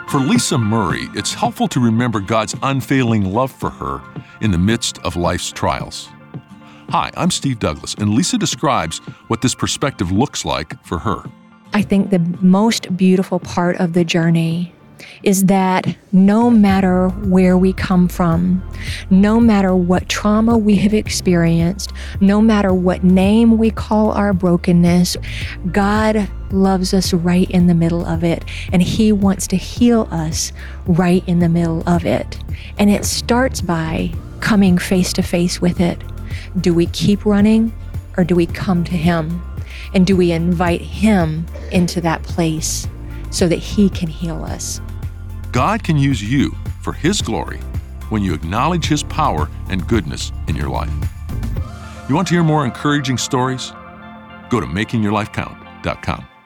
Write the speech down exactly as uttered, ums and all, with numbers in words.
For Lisa Murray, it's helpful to remember God's unfailing love for her in the midst of life's trials. Hi, I'm Steve Douglas, and Lisa describes what this perspective looks like for her. I think the most beautiful part of the journey is that no matter where we come from, no matter what trauma we have experienced, no matter what name we call our brokenness, God loves us right in the middle of it, and He wants to heal us right in the middle of it. And it starts by coming face to face with it. Do we keep running, or do we come to Him? And do we invite Him into that place so that He can heal us? God can use you for His glory when you acknowledge His power and goodness in your life. You want to hear more encouraging stories? Go to making your life count dot com.